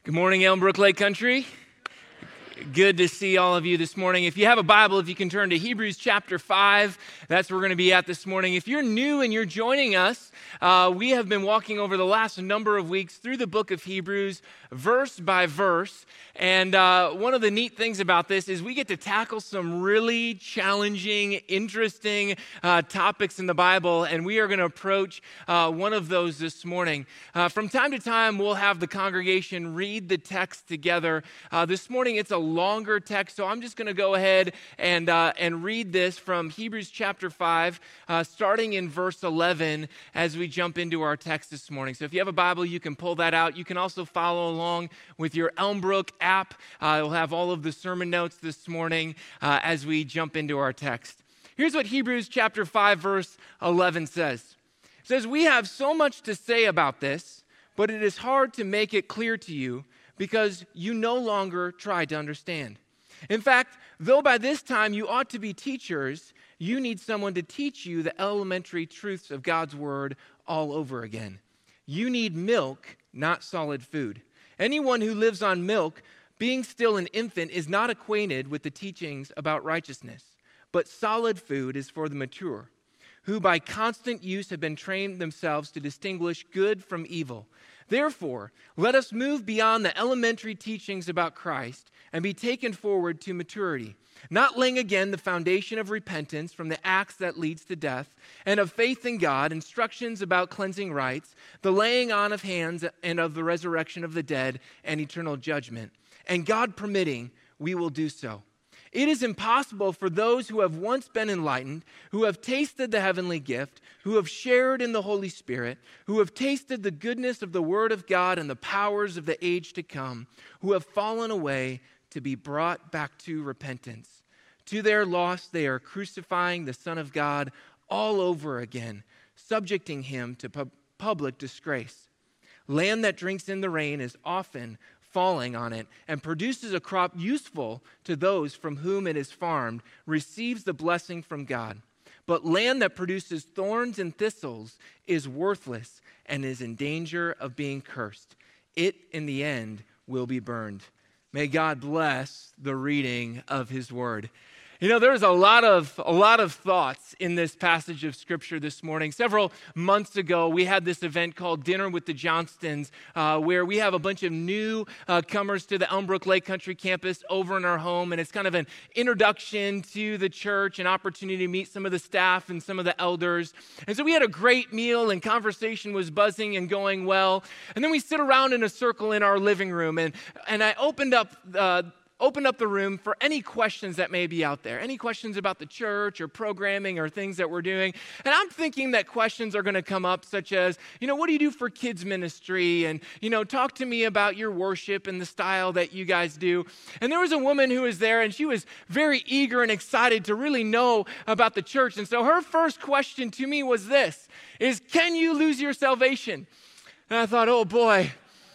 Good morning, Elmbrook Lake Country. Good to see all of you this morning. If you have a Bible, if you can turn to Hebrews chapter 5, that's where we're going to be at this morning. If you're new and you're joining us, we have been walking over the last number of weeks through the book of Hebrews, verse by verse. And one of the neat things about this is we get to tackle some really challenging, interesting topics in the Bible, and we are going to approach one of those this morning. From time to time, we'll have the congregation read the text together. This morning, it's a longer text, so I'm just going to go ahead and read this from Hebrews chapter 5, starting in verse 11 as we jump into our text this morning. So if you have a Bible, you can pull that out. You can also follow along with your Elmbrook app. We'll have all of the sermon notes this morning as we jump into our text. Here's what Hebrews chapter 5, verse 11 says. It says, "We have so much to say about this, but it is hard to make it clear to you because you no longer try to understand. In fact, though by this time you ought to be teachers, you need someone to teach you the elementary truths of God's word all over again. You need milk, not solid food. Anyone who lives on milk, being still an infant, is not acquainted with the teachings about righteousness. But solid food is for the mature, who by constant use have been trained themselves to distinguish good from evil. Therefore, let us move beyond the elementary teachings about Christ and be taken forward to maturity, not laying again the foundation of repentance from the acts that leads to death, and of faith in God, instructions about cleansing rites, the laying on of hands, and of the resurrection of the dead and eternal judgment. And God permitting, we will do so. It is impossible for those who have once been enlightened, who have tasted the heavenly gift, who have shared in the Holy Spirit, who have tasted the goodness of the Word of God and the powers of the age to come, who have fallen away, to be brought back to repentance. To their loss, they are crucifying the Son of God all over again, subjecting him to public disgrace. Land that drinks in the rain is often falling on it and produces a crop useful to those from whom it is farmed, receives the blessing from God. But land that produces thorns and thistles is worthless and is in danger of being cursed. It, in the end, will be burned." May God bless the reading of his word. You know, there's a lot of thoughts in this passage of Scripture this morning. Several months ago, we had this event called Dinner with the Johnstons, where we have a bunch of new comers to the Elmbrook Lake Country campus over in our home, and it's kind of an introduction to the church, an opportunity to meet some of the staff and some of the elders. And so we had a great meal, and conversation was buzzing and going well. And then we sit around in a circle in our living room, and I opened up the room for any questions that may be out there, any questions about the church or programming or things that we're doing. And I'm thinking that questions are going to come up such as, what do you do for kids ministry? And, talk to me about your worship and the style that you guys do. And there was a woman who was there, and she was very eager and excited to really know about the church. And so her first question to me was this, can you lose your salvation? And I thought, oh boy.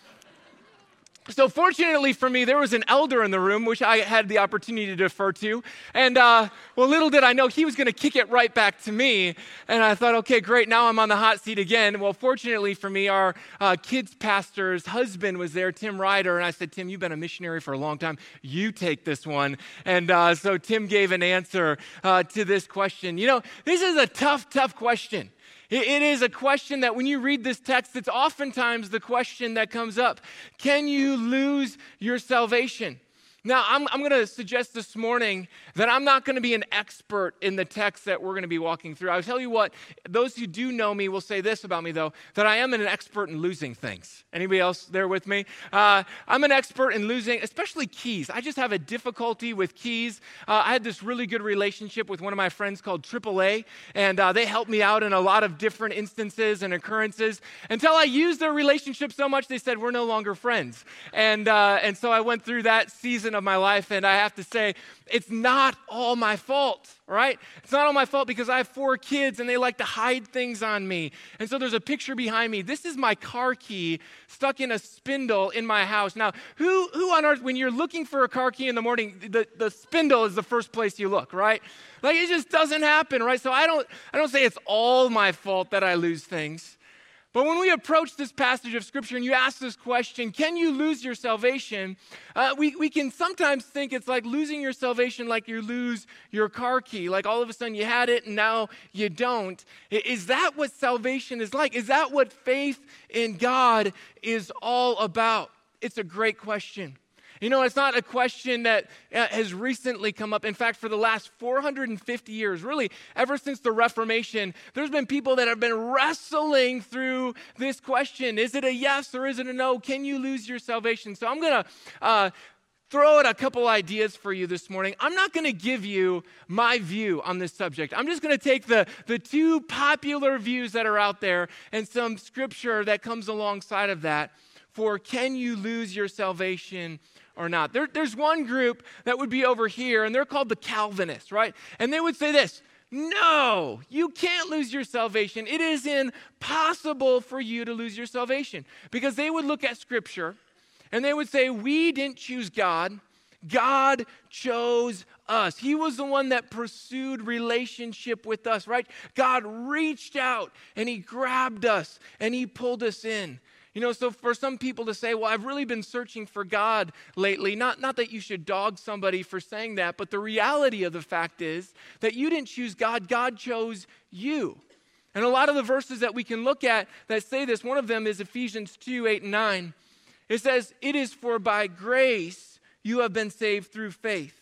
So fortunately for me, there was an elder in the room, which I had the opportunity to defer to. And little did I know he was going to kick it right back to me. And I thought, okay, great, now I'm on the hot seat again. Well, fortunately for me, our kids pastor's husband was there, Tim Ryder. And I said, Tim, you've been a missionary for a long time. You take this one. And so Tim gave an answer to this question. This is a tough question. It is a question that when you read this text, it's oftentimes the question that comes up. Can you lose your salvation? Now, I'm going to suggest this morning that I'm not going to be an expert in the text that we're going to be walking through. I'll tell you what, those who do know me will say this about me, though, that I am an expert in losing things. Anybody else there with me? I'm an expert in losing, especially keys. I just have a difficulty with keys. I had this really good relationship with one of my friends called AAA, and they helped me out in a lot of different instances and occurrences until I used their relationship so much they said, we're no longer friends. And so I went through that season of my life, and I have to say, it's not all my fault, right? It's not all my fault because I have 4 kids and they like to hide things on me. And so there's a picture behind me. This is my car key stuck in a spindle in my house. Now, who on earth, when you're looking for a car key in the morning, the spindle is the first place you look, right? Like, it just doesn't happen, right? So I don't say it's all my fault that I lose things. But when we approach this passage of Scripture and you ask this question, can you lose your salvation? We can sometimes think it's like losing your salvation like you lose your car key. Like all of a sudden you had it and now you don't. Is that what salvation is like? Is that what faith in God is all about? It's a great question. You know, it's not a question that has recently come up. In fact, for the last 450 years, really ever since the Reformation, there's been people that have been wrestling through this question. Is it a yes or is it a no? Can you lose your salvation? So I'm going to throw out a couple ideas for you this morning. I'm not going to give you my view on this subject. I'm just going to take the two popular views that are out there and some scripture that comes alongside of that for can you lose your salvation or not. There's one group that would be over here, and they're called the Calvinists, right? And they would say this, no, you can't lose your salvation. It is impossible for you to lose your salvation. Because they would look at Scripture, and they would say, we didn't choose God. God chose us. He was the one that pursued relationship with us, right? God reached out, and He grabbed us, and He pulled us in. You know, so for some people to say, well, I've really been searching for God lately, not that you should dog somebody for saying that, but the reality of the fact is that you didn't choose God, God chose you. And a lot of the verses that we can look at that say this, one of them is Ephesians 2, 8, and 9. It says, it is for by grace you have been saved through faith.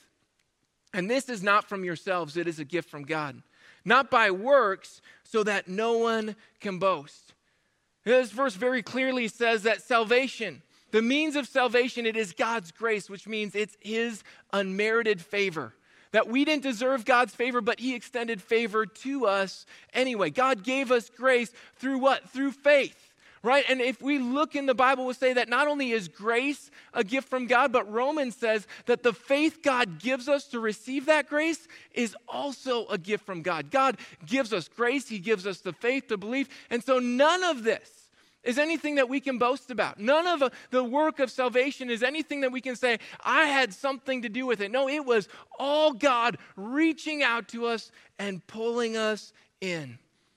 And this is not from yourselves, it is a gift from God. Not by works, so that no one can boast. This verse very clearly says that salvation, the means of salvation, it is God's grace, which means it's His unmerited favor. That we didn't deserve God's favor, but He extended favor to us anyway. God gave us grace through what? Through faith, right? And if we look in the Bible, we'll say that not only is grace a gift from God, but Romans says that the faith God gives us to receive that grace is also a gift from God. God gives us grace. He gives us the faith to believe. And so none of this is anything that we can boast about. None of the work of salvation is anything that we can say, I had something to do with it. No, it was all God reaching out to us and pulling us in.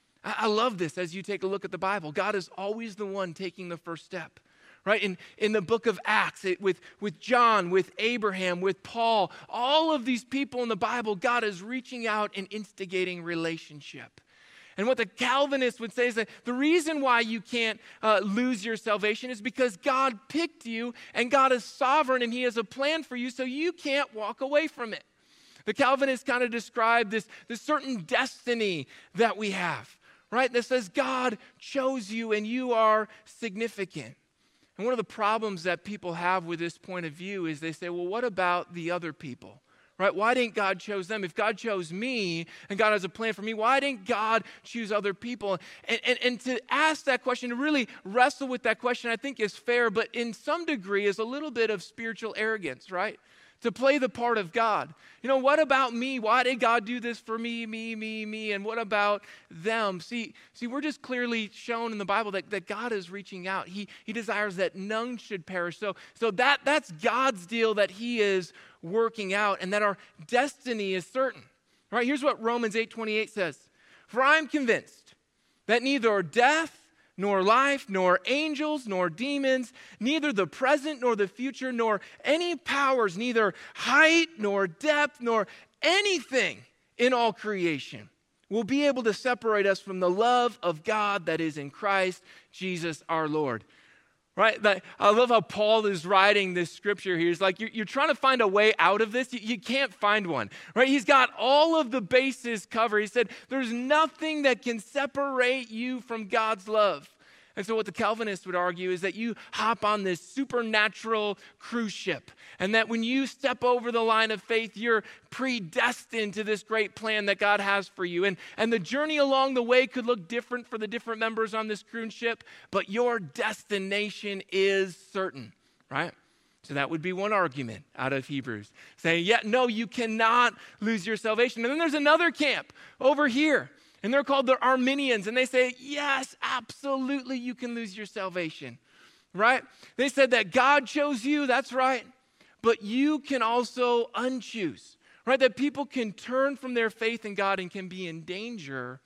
I love this as you take a look at the Bible. God is always the one taking the first step. Right? In the book of Acts, with John, with Abraham, with Paul, all of these people in the Bible, God is reaching out and instigating relationship. And what the Calvinists would say is that the reason why you can't lose your salvation is because God picked you and God is sovereign and He has a plan for you, so you can't walk away from it. The Calvinists kind of describe this certain destiny that we have, right? That says God chose you and you are significant. And one of the problems that people have with this point of view is they say, well, what about the other people? Right? Why didn't God choose them? If God chose me and God has a plan for me, why didn't God choose other people? And to ask that question, to really wrestle with that question, I think is fair, but in some degree is a little bit of spiritual arrogance, right? To play the part of God. You know, what about me? Why did God do this for me? And what about them? See, we're just clearly shown in the Bible that God is reaching out. He desires that none should perish. So that's God's deal that He is working out and that our destiny is certain. All right, here's what Romans 8:28 says. For I am convinced that neither death, nor life, nor angels, nor demons, neither the present nor the future, nor any powers, neither height nor depth, nor anything in all creation will be able to separate us from the love of God that is in Christ Jesus our Lord. Right? I love how Paul is writing this scripture here. He's like, you're trying to find a way out of this. You can't find one. Right? He's got all of the bases covered. He said, there's nothing that can separate you from God's love. And so what the Calvinists would argue is that you hop on this supernatural cruise ship and that when you step over the line of faith, you're predestined to this great plan that God has for you. And the journey along the way could look different for the different members on this cruise ship, but your destination is certain, right? So that would be one argument out of Hebrews, saying, yeah, no, you cannot lose your salvation. And then there's another camp over here. And they're called the Arminians. And they say, yes, absolutely, you can lose your salvation, right? They said that God chose you, that's right. But you can also unchoose, right? That people can turn from their faith in God and can be in danger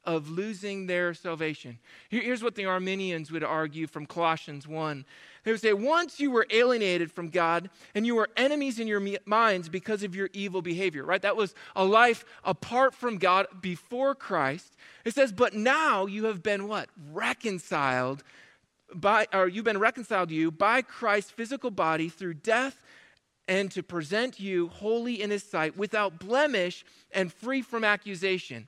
of losing their salvation. Here's what the Arminians would argue from Colossians 1. They would say, once you were alienated from God and you were enemies in your minds because of your evil behavior, right? That was a life apart from God before Christ. It says, but now you have been what? Reconciled you've been reconciled to you by Christ's physical body through death, and to present you holy in his sight, without blemish and free from accusation,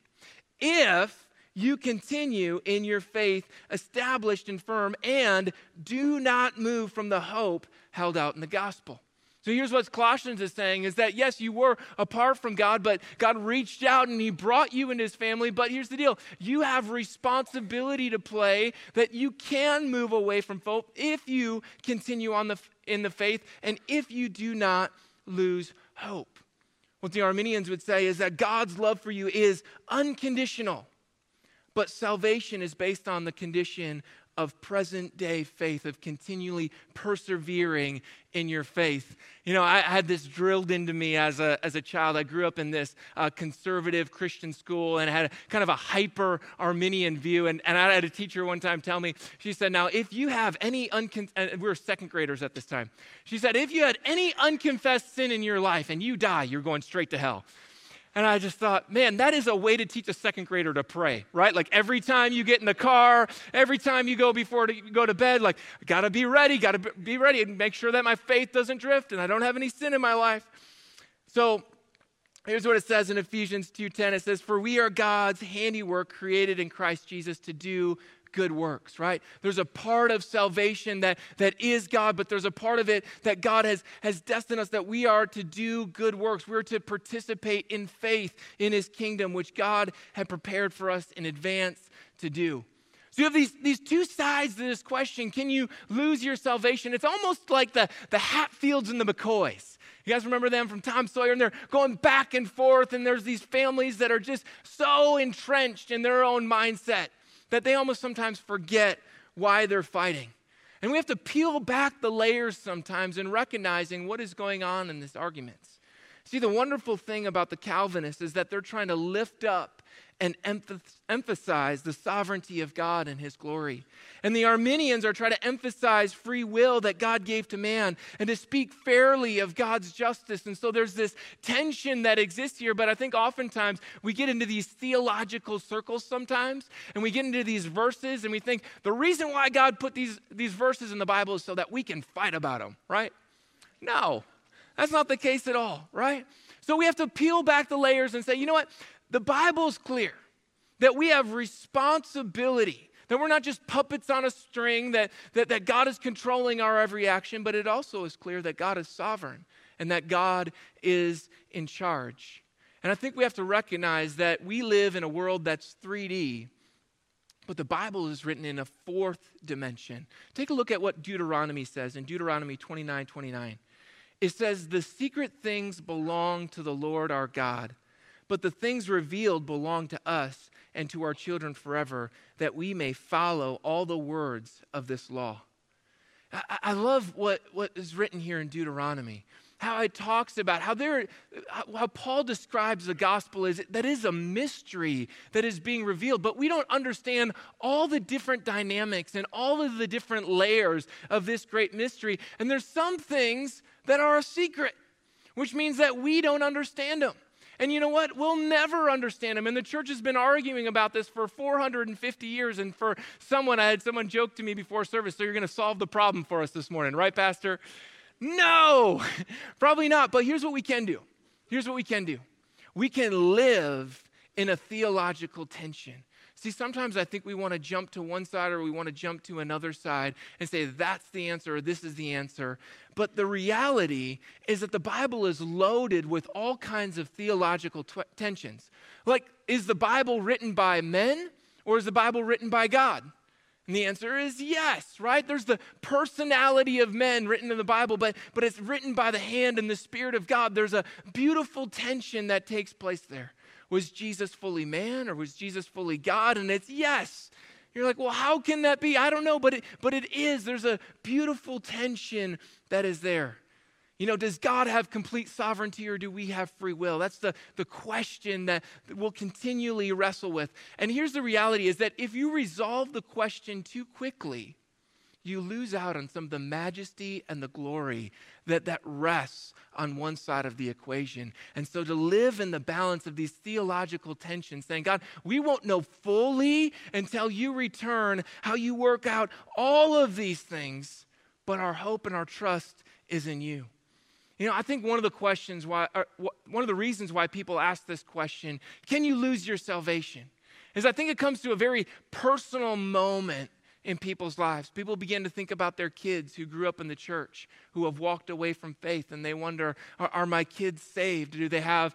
if you continue in your faith, established and firm, and do not move from the hope held out in the gospel. So here's what Colossians is saying, is that yes, you were apart from God, but God reached out and he brought you into his family. But here's the deal. You have responsibility to play, that you can move away from hope if you continue in the faith and if you do not lose hope. What the Arminians would say is that God's love for you is unconditional, but salvation is based on the condition of present day faith, of continually persevering in your faith. You know, I had this drilled into me as a child. I grew up in this conservative Christian school and had kind of a hyper Arminian view. And I had a teacher one time tell me, she said, now if you have any we were second graders at this time. She said, if you had any unconfessed sin in your life and you die, you're going straight to hell. And I just thought, man, that is a way to teach a second grader to pray, right? Like every time you get in the car, every time you go before you go to bed, like, gotta be ready and make sure that my faith doesn't drift and I don't have any sin in my life. So here's what it says in Ephesians 2:10. It says, for we are God's handiwork created in Christ Jesus to do good works, right? There's a part of salvation that is God, but there's a part of it that God has destined us, that we are to do good works. We're to participate in faith in his kingdom, which God had prepared for us in advance to do. So you have these two sides to this question. Can you lose your salvation? It's almost like the Hatfields and the McCoys. You guys remember them from Tom Sawyer? And they're going back and forth, and there's these families that are just so entrenched in their own mindset that they almost sometimes forget why they're fighting. And we have to peel back the layers sometimes in recognizing what is going on in these arguments. See, the wonderful thing about the Calvinists is that they're trying to lift up and emphasize the sovereignty of God and his glory. And the Arminians are trying to emphasize free will that God gave to man and to speak fairly of God's justice. And so there's this tension that exists here, but I think oftentimes we get into these theological circles sometimes, and we get into these verses and we think the reason why God put these verses in the Bible is so that we can fight about them, right? No, that's not the case at all, right? So we have to peel back the layers and say, you know what? The Bible's clear that we have responsibility, that we're not just puppets on a string, that God is controlling our every action, but it also is clear that God is sovereign and that God is in charge. And I think we have to recognize that we live in a world that's 3D, but the Bible is written in a fourth dimension. Take a look at what Deuteronomy says in Deuteronomy 29:29. It says, the secret things belong to the Lord our God, but the things revealed belong to us and to our children forever, that we may follow all the words of this law. I love what is written here in Deuteronomy, how it talks about how Paul describes the gospel is that is a mystery that is being revealed, but we don't understand all the different dynamics and all of the different layers of this great mystery. And there's some things that are a secret, which means that we don't understand them. And you know what? We'll never understand them. And the church has been arguing about this for 450 years. And I had someone joke to me before service, so you're going to solve the problem for us this morning, right, Pastor? No, probably not. But here's what we can do. We can live in a theological tension. See, sometimes I think we want to jump to one side or we want to jump to another side and say that's the answer or this is the answer. But the reality is that the Bible is loaded with all kinds of theological tensions. Like, is the Bible written by men or is the Bible written by God? And the answer is yes, right? There's the personality of men written in the Bible, but it's written by the hand and the Spirit of God. There's a beautiful tension that takes place there. Was Jesus fully man or was Jesus fully God? And it's yes. You're like, well, how can that be? I don't know, but it is. There's a beautiful tension that is there. Does God have complete sovereignty or do we have free will? That's the question that we'll continually wrestle with. And here's the reality is that if you resolve the question too quickly, you lose out on some of the majesty and the glory that rests on one side of the equation. And so to live in the balance of these theological tensions, saying, God, we won't know fully until you return how you work out all of these things, but our hope and our trust is in you. I think one of the reasons why people ask this question, can you lose your salvation, is I think it comes to a very personal moment in people's lives. People begin to think about their kids who grew up in the church, who have walked away from faith, and they wonder, are my kids saved? Do they have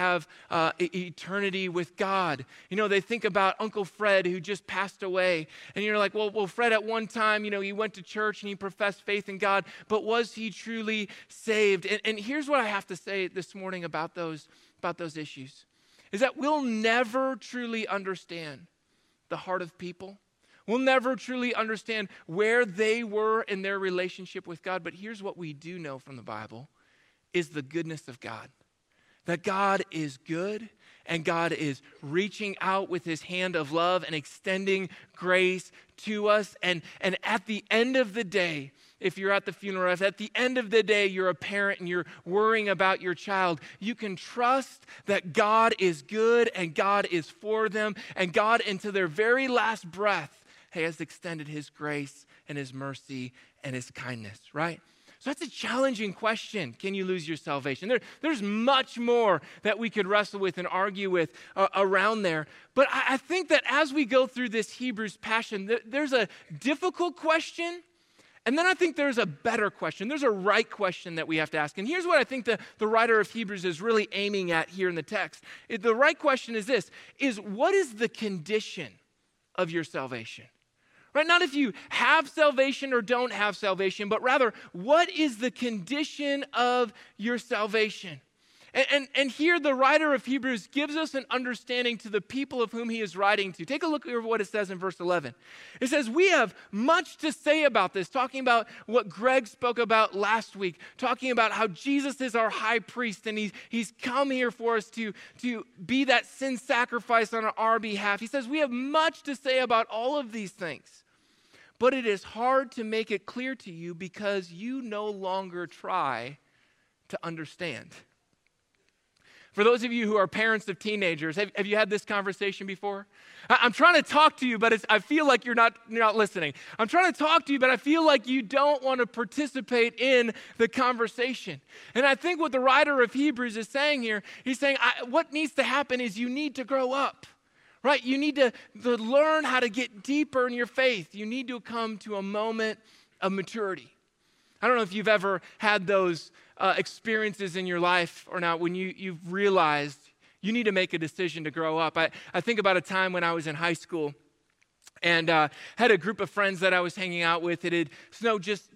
eternity with God? They think about Uncle Fred who just passed away, and you're like, well, Fred at one time, he went to church and he professed faith in God, but was he truly saved? And here's what I have to say this morning about those issues, is that we'll never truly understand the heart of people. We'll never truly understand where they were in their relationship with God. But here's what we do know from the Bible is the goodness of God. That God is good and God is reaching out with his hand of love and extending grace to us. And at the end of the day, if you're at the funeral, if at the end of the day you're a parent and you're worrying about your child, you can trust that God is good and God is for them, and God into their very last breath has extended his grace and his mercy and his kindness, right? So that's a challenging question. Can you lose your salvation? There's much more that we could wrestle with and argue with around there. But I think that as we go through this Hebrews passion, there's a difficult question, and then I think there's a better question. There's a right question that we have to ask. And here's what I think the writer of Hebrews is really aiming at here in the text. The right question is this, is what is the condition of your salvation? Right? Not if you have salvation or don't have salvation, but rather, what is the condition of your salvation? And here the writer of Hebrews gives us an understanding to the people of whom he is writing to. Take a look at what it says in verse 11. It says, we have much to say about this, talking about what Greg spoke about last week, talking about how Jesus is our high priest and he's come here for us to be that sin sacrifice on our behalf. He says, we have much to say about all of these things, but it is hard to make it clear to you because you no longer try to understand. For those of you who are parents of teenagers, have you had this conversation before? I'm trying to talk to you, but I feel like you're not listening. I'm trying to talk to you, but I feel like you don't want to participate in the conversation. And I think what the writer of Hebrews is saying here, he's saying what needs to happen is you need to grow up, right? You need to learn how to get deeper in your faith. You need to come to a moment of maturity. I don't know if you've ever had those experiences in your life or not when you've realized you need to make a decision to grow up. I think about a time when I was in high school and had a group of friends that I was hanging out with. It had snowed just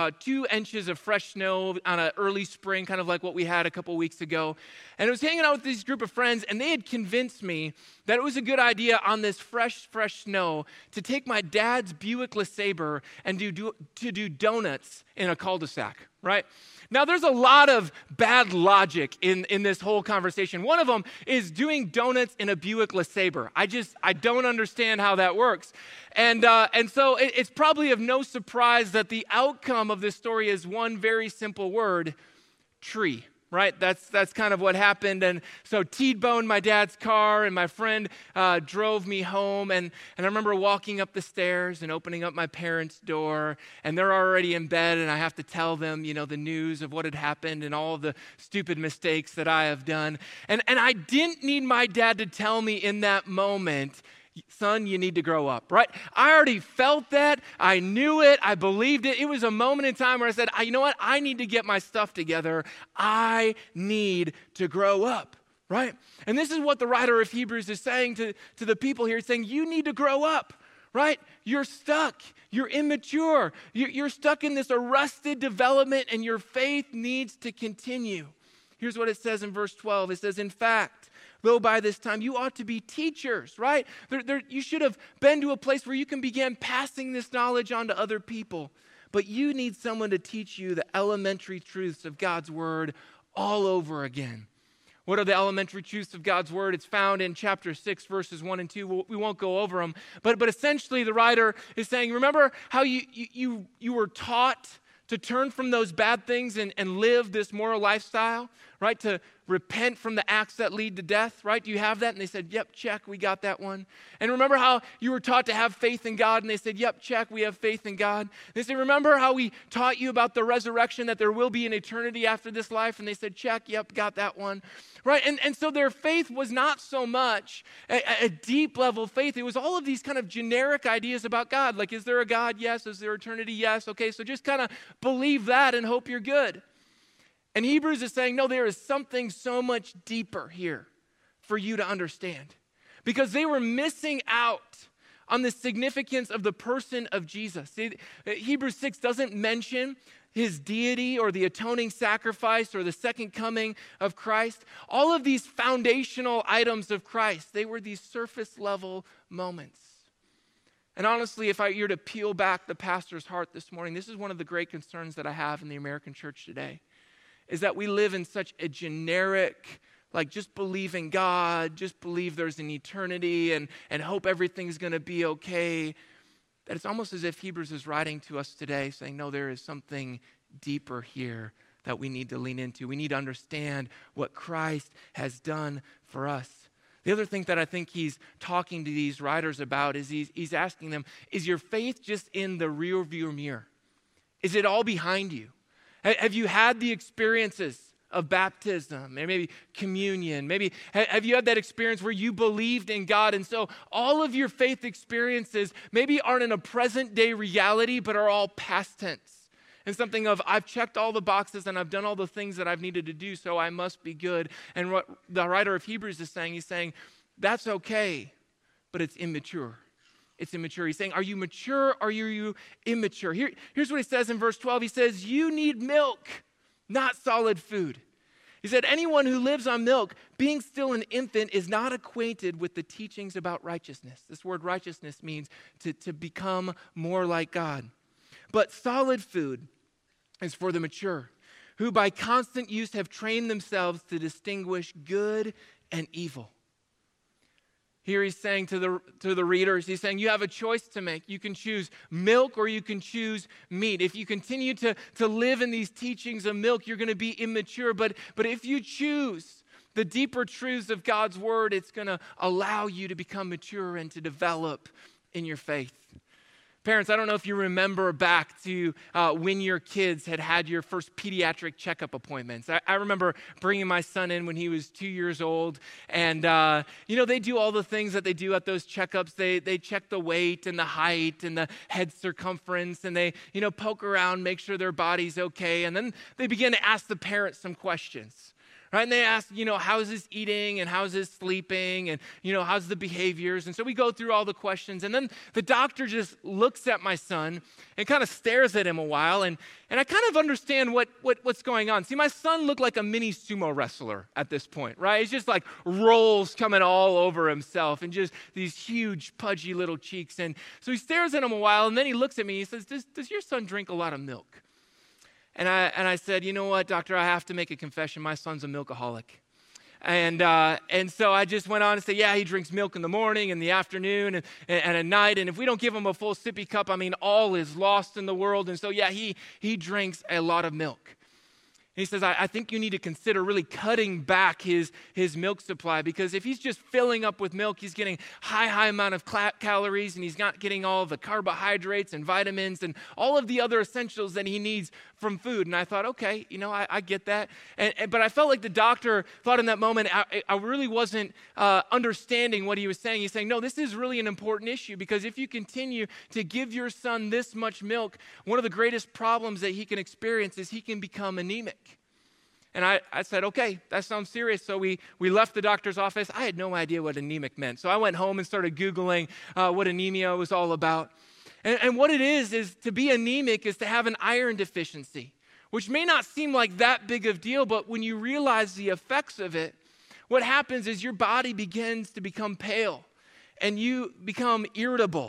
2 inches of fresh snow on an early spring, kind of like what we had a couple weeks ago. And I was hanging out with this group of friends, and they had convinced me that it was a good idea on this fresh snow to take my dad's Buick LeSabre and to do donuts in a cul-de-sac, right? Now, there's a lot of bad logic in this whole conversation. One of them is doing donuts in a Buick LeSabre. I don't understand how that works. And so it's probably of no surprise that the outcome of this story is one very simple word, tree. Right? That's kind of what happened. And so T-boned my dad's car, and my friend drove me home. And I remember walking up the stairs and opening up my parents' door, and they're already in bed, and I have to tell them, the news of what had happened and all of the stupid mistakes that I have done. And I didn't need my dad to tell me in that moment, son, you need to grow up, right? I already felt that. I knew it. I believed it. It was a moment in time where I said, you know what? I need to get my stuff together. I need to grow up, right? And this is what the writer of Hebrews is saying to the people here. He's saying, you need to grow up, right? You're stuck. You're immature. You're stuck in this arrested development, and your faith needs to continue. Here's what it says in verse 12. It says, in fact, though by this time you ought to be teachers, right? You should have been to a place where you can begin passing this knowledge on to other people. but you need someone to teach you the elementary truths of God's word all over again. What are the elementary truths of God's word? It's found in chapter 6, verses 1 and 2. We won't go over them. But essentially, the writer is saying, remember how you were taught to turn from those bad things and live this moral lifestyle, right? To repent from the acts that lead to death, right? Do you have that? And they said, yep, check, we got that one. And remember how you were taught to have faith in God? And they said, yep, check, we have faith in God. And they said, remember how we taught you about the resurrection, that there will be an eternity after this life? And they said, check, yep, got that one. Right? And so their faith was not so much a deep level faith. It was all of these kind of generic ideas about God. Like, is there a God? Yes. Is there eternity? Yes. Okay, so just kind of believe that and hope you're good. And Hebrews is saying, no, there is something so much deeper here for you to understand. Because they were missing out on the significance of the person of Jesus. See, Hebrews 6 doesn't mention his deity or the atoning sacrifice or the second coming of Christ. All of these foundational items of Christ, they were these surface level moments. And honestly, if you're to peel back the pastor's heart this morning, this is one of the great concerns that I have in the American church today, is that we live in such a generic, like just believe in God, just believe there's an eternity and hope everything's going to be okay, that it's almost as if Hebrews is writing to us today saying, no, there is something deeper here that we need to lean into. We need to understand what Christ has done for us. The other thing that I think he's talking to these writers about is he's asking them, is your faith just in the rear view mirror? Is it all behind you? Have you had the experiences of baptism, maybe communion? Maybe have you had that experience where you believed in God, and so all of your faith experiences maybe aren't in a present day reality, but are all past tense. And something of, I've checked all the boxes and I've done all the things that I've needed to do, so I must be good. And what the writer of Hebrews is saying, he's saying, that's okay, but it's immature. It's immature. He's saying, are you mature or are you immature? Here's what he says in verse 12. He says, you need milk, not solid food. He said, anyone who lives on milk, being still an infant, is not acquainted with the teachings about righteousness. This word righteousness means to become more like God. But solid food is for the mature, who by constant use have trained themselves to distinguish good and evil. Here he's saying to the readers, he's saying you have a choice to make. You can choose milk or you can choose meat. If you continue to live in these teachings of milk, you're going to be immature. But if you choose the deeper truths of God's word, it's going to allow you to become mature and to develop in your faith. Parents, I don't know if you remember back to when your kids had your first pediatric checkup appointments. I remember bringing my son in when he was 2 years old, and they do all the things that they do at those checkups. They check the weight and the height and the head circumference, and they poke around, make sure their body's okay, and then they begin to ask the parents some questions. Right? And they ask, how's his eating and how's his sleeping and, how's the behaviors? And so we go through all the questions. And then the doctor just looks at my son and kind of stares at him a while. And I kind of understand what's going on. See, my son looked like a mini sumo wrestler at this point, right? He's just like rolls coming all over himself and just these huge, pudgy little cheeks. And so he stares at him a while, and then he looks at me. He says, does your son drink a lot of milk? And I said, you know what, doctor, I have to make a confession. My son's a milkaholic. And so I just went on and said, yeah, he drinks milk in the morning and the afternoon and at night. And if we don't give him a full sippy cup, all is lost in the world. And so, yeah, he drinks a lot of milk. And he says, I think you need to consider really cutting back his milk supply, because if he's just filling up with milk, he's getting high amount of calories, and he's not getting all the carbohydrates and vitamins and all of the other essentials that he needs from food. And I thought, okay, I get that. But I felt like the doctor thought in that moment, I really wasn't understanding what he was saying. He's saying, no, this is really an important issue, because if you continue to give your son this much milk, one of the greatest problems that he can experience is he can become anemic. And I said, okay, that sounds serious. So we left the doctor's office. I had no idea what anemic meant. So I went home and started Googling what anemia was all about. And what it is to be anemic is to have an iron deficiency, which may not seem like that big of a deal, but when you realize the effects of it, what happens is your body begins to become pale and you become irritable.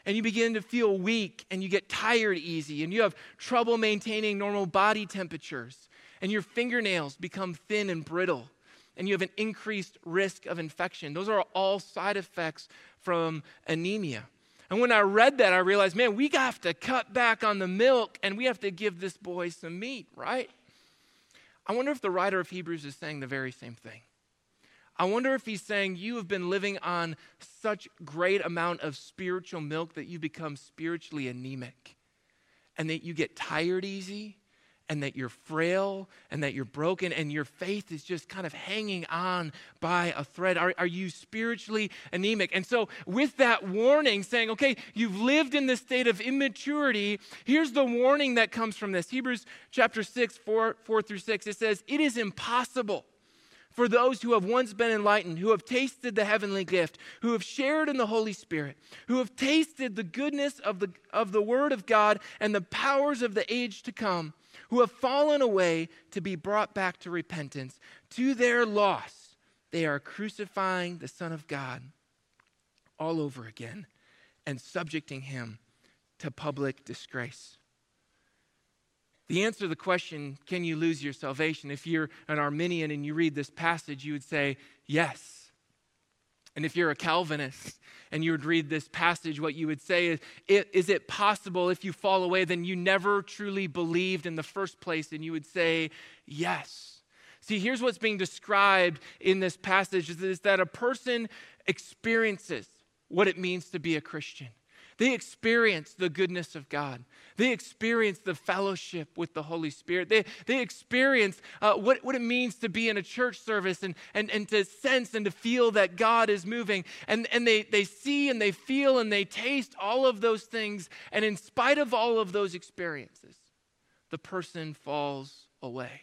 and you begin to feel weak, and you get tired easy, and you have trouble maintaining normal body temperatures, and your fingernails become thin and brittle, and you have an increased risk of infection. Those are all side effects from anemia. And when I read that, I realized, man, we have to cut back on the milk, and we have to give this boy some meat, right? I wonder if the writer of Hebrews is saying the very same thing. I wonder if he's saying you have been living on such great amount of spiritual milk that you become spiritually anemic, and that you get tired easy, and that you're frail, and that you're broken, and your faith is just kind of hanging on by a thread. Are you spiritually anemic? And so with that warning saying, okay, you've lived in this state of immaturity, here's the warning that comes from this. Hebrews chapter 6, 4 through 6, it says, it is impossible for those who have once been enlightened, who have tasted the heavenly gift, who have shared in the Holy Spirit, who have tasted the goodness of the Word of God and the powers of the age to come, who have fallen away to be brought back to repentance. To their loss, they are crucifying the Son of God all over again and subjecting him to public disgrace. The answer to the question, can you lose your salvation? If you're an Arminian and you read this passage, you would say, yes. And if you're a Calvinist and you would read this passage, what you would say is it possible if you fall away, then you never truly believed in the first place? And you would say, yes. See, here's what's being described in this passage is that a person experiences what it means to be a Christian. They experience the goodness of God. They experience the fellowship with the Holy Spirit. They experience what it means to be in a church service and to sense and to feel that God is moving. And they see and they feel and they taste all of those things. And in spite of all of those experiences, the person falls away.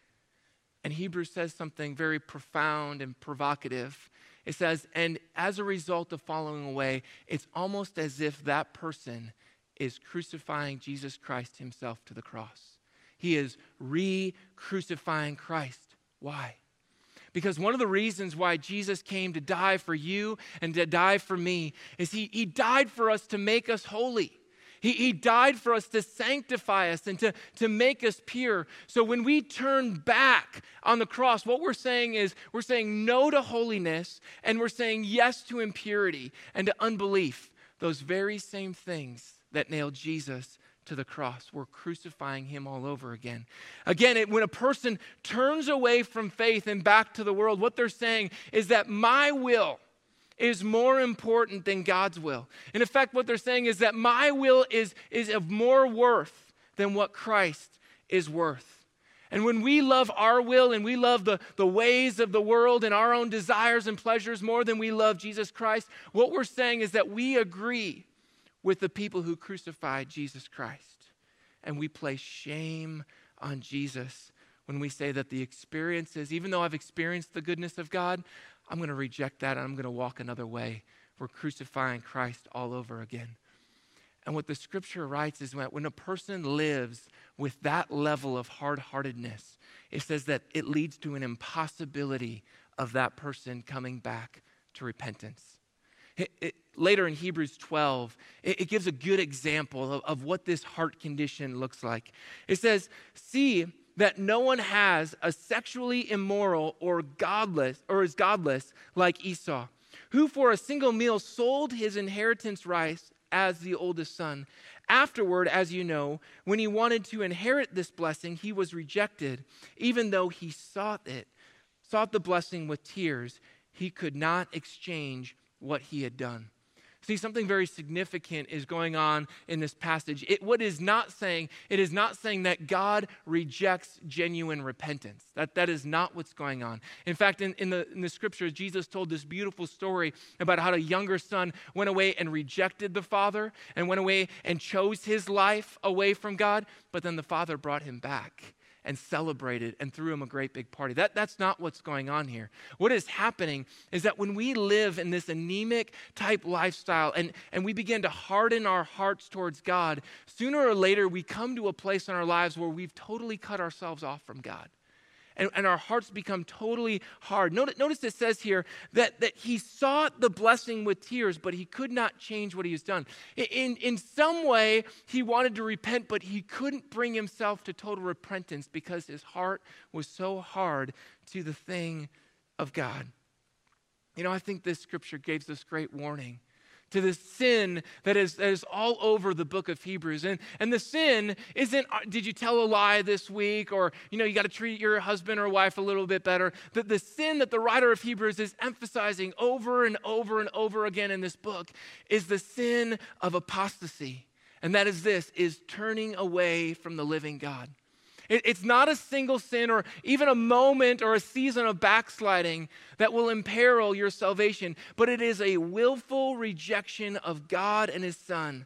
And Hebrews says something very profound and provocative. It says, and as a result of falling away, it's almost as if that person is crucifying Jesus Christ himself to the cross. He is re-crucifying Christ. Why? Because one of the reasons why Jesus came to die for you and to die for me is he died for us to make us holy. He died for us to sanctify us and to make us pure. So when we turn back on the cross, what we're saying is we're saying no to holiness and we're saying yes to impurity and to unbelief. Those very same things that nailed Jesus to the cross. We're crucifying him all over again. Again, when a person turns away from faith and back to the world, what they're saying is that my will is more important than God's will. In effect, what they're saying is that my will is of more worth than what Christ is worth. And when we love our will and we love the ways of the world and our own desires and pleasures more than we love Jesus Christ, what we're saying is that we agree with the people who crucified Jesus Christ. And we place shame on Jesus when we say that the experiences, even though I've experienced the goodness of God, I'm going to reject that and I'm going to walk another way. We're crucifying Christ all over again. And what the scripture writes is when a person lives with that level of hard-heartedness, it says that it leads to an impossibility of that person coming back to repentance. Later in Hebrews 12, it gives a good example of what this heart condition looks like. It says, see that no one has a sexually immoral or is godless like Esau, who for a single meal sold his inheritance rights as the oldest son. Afterward, as you know, when he wanted to inherit this blessing, he was rejected. Even though he sought the blessing with tears, he could not exchange what he had done. See, something very significant is going on in this passage. It is not saying that God rejects genuine repentance. That is not what's going on. In fact, in the scriptures, Jesus told this beautiful story about how a younger son went away and rejected the father and went away and chose his life away from God, but then the father brought him back and celebrated and threw him a great big party. That's not what's going on here. What is happening is that when we live in this anemic type lifestyle and we begin to harden our hearts towards God, sooner or later we come to a place in our lives where we've totally cut ourselves off from God. and our hearts become totally hard. Notice it says here that he sought the blessing with tears, but he could not change what he has done. In some way, he wanted to repent, but he couldn't bring himself to total repentance because his heart was so hard to the thing of God. I think this scripture gives us great warning to the sin that is all over the book of Hebrews. And the sin isn't, did you tell a lie this week? Or, you got to treat your husband or wife a little bit better. The sin that the writer of Hebrews is emphasizing over and over and over again in this book is the sin of apostasy. And that is turning away from the living God. It's not a single sin or even a moment or a season of backsliding that will imperil your salvation, but it is a willful rejection of God and his Son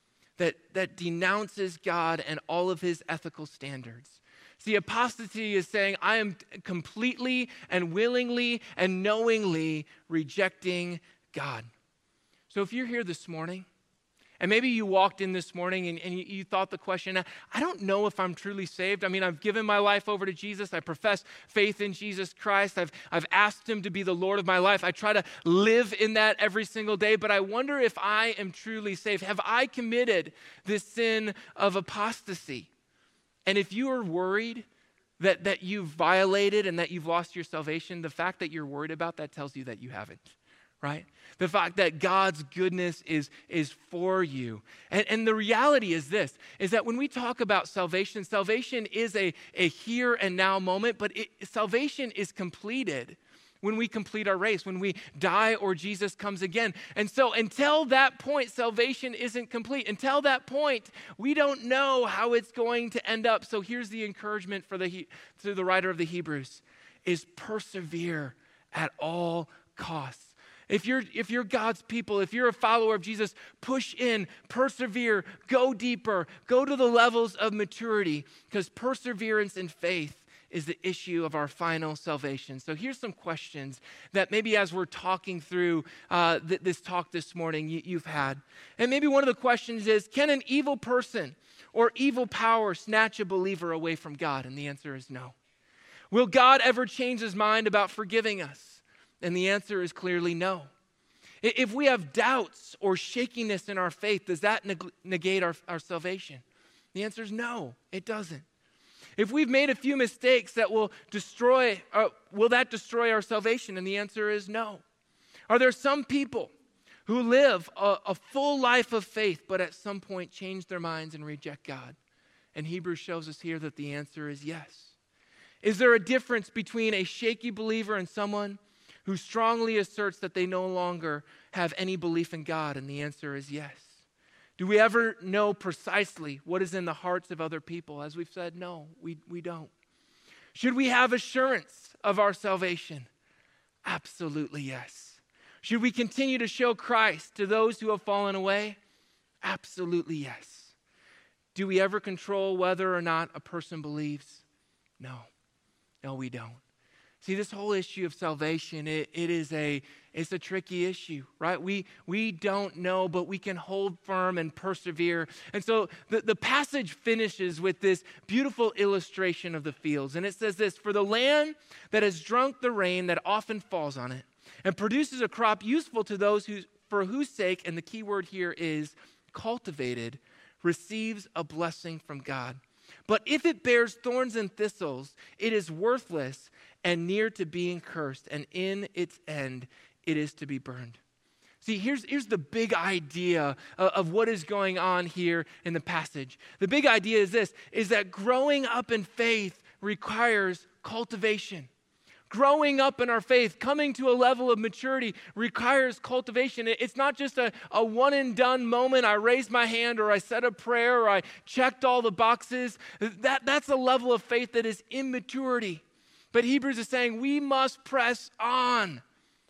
that denounces God and all of his ethical standards. See, apostasy is saying, I am completely and willingly and knowingly rejecting God. So if you're here this morning, and maybe you walked in this morning and you thought the question, I don't know if I'm truly saved. I mean, I've given my life over to Jesus. I profess faith in Jesus Christ. I've asked him to be the Lord of my life. I try to live in that every single day, but I wonder if I am truly saved. Have I committed this sin of apostasy? And if you are worried that you've violated and that you've lost your salvation, the fact that you're worried about that tells you that you haven't. Right? The fact that God's goodness is for you. And the reality is this, is that when we talk about salvation, salvation is a here and now moment, but salvation is completed when we complete our race, when we die or Jesus comes again. And so until that point, salvation isn't complete. Until that point, we don't know how it's going to end up. So here's the encouragement to the writer of the Hebrews, is persevere at all costs. If you're God's people, if you're a follower of Jesus, push in, persevere, go deeper, go to the levels of maturity, because perseverance and faith is the issue of our final salvation. So here's some questions that maybe as we're talking through this talk this morning, you've had. And maybe one of the questions is, can an evil person or evil power snatch a believer away from God? And the answer is no. Will God ever change his mind about forgiving us? And the answer is clearly no. If we have doubts or shakiness in our faith, does that negate our salvation? The answer is no, it doesn't. If we've made a few mistakes that will that destroy our salvation? And the answer is no. Are there some people who live a full life of faith, but at some point change their minds and reject God? And Hebrews shows us here that the answer is yes. Is there a difference between a shaky believer and someone who strongly asserts that they no longer have any belief in God? And the answer is yes. Do we ever know precisely what is in the hearts of other people? As we've said, no, we don't. Should we have assurance of our salvation? Absolutely yes. Should we continue to show Christ to those who have fallen away? Absolutely yes. Do we ever control whether or not a person believes? No. No, we don't. See, this whole issue of salvation, it's a tricky issue, right? We don't know, but we can hold firm and persevere. And so the passage finishes with this beautiful illustration of the fields. And it says this, for the land that has drunk the rain that often falls on it and produces a crop useful to those for whose sake, and the key word here is cultivated, receives a blessing from God. But if it bears thorns and thistles, it is worthless and near to being cursed, and in its end, it is to be burned. See, here's the big idea of what is going on here in the passage. The big idea is this, is that growing up in faith requires cultivation. Growing up in our faith, coming to a level of maturity requires cultivation. It's not just a one and done moment. I raised my hand or I said a prayer or I checked all the boxes. That's a level of faith that is immaturity. But Hebrews is saying we must press on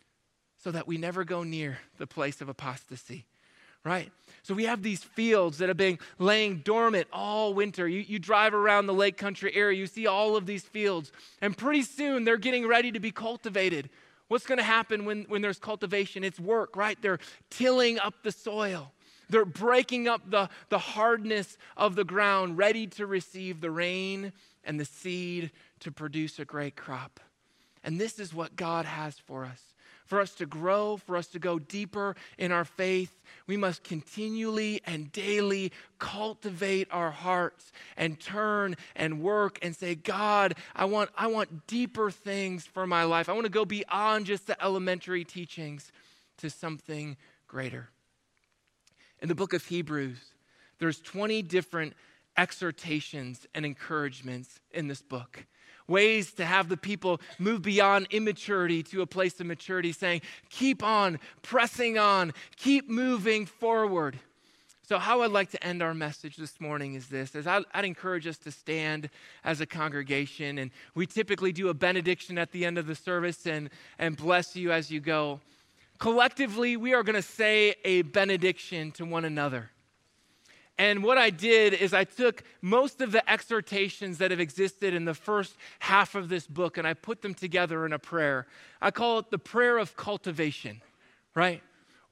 so that we never go near the place of apostasy, right? So we have these fields that have been laying dormant all winter. You drive around the Lake Country area, you see all of these fields, and pretty soon they're getting ready to be cultivated. What's going to happen when there's cultivation? It's work, right? They're tilling up the soil. They're breaking up the hardness of the ground, ready to receive the rain and the seed to produce a great crop. And this is what God has for us to grow, for us to go deeper in our faith. We must continually and daily cultivate our hearts and turn and work and say, God, I want deeper things for my life. I want to go beyond just the elementary teachings to something greater. In the book of Hebrews, there's 20 different exhortations and encouragements in this book. Ways to have the people move beyond immaturity to a place of maturity, saying, keep on, pressing on, keep moving forward. So how I'd like to end our message this morning is this, is I'd encourage us to stand as a congregation, and we typically do a benediction at the end of the service and bless you as you go. Collectively, we are going to say a benediction to one another. And what I did is I took most of the exhortations that have existed in the first half of this book and I put them together in a prayer. I call it the prayer of cultivation, right?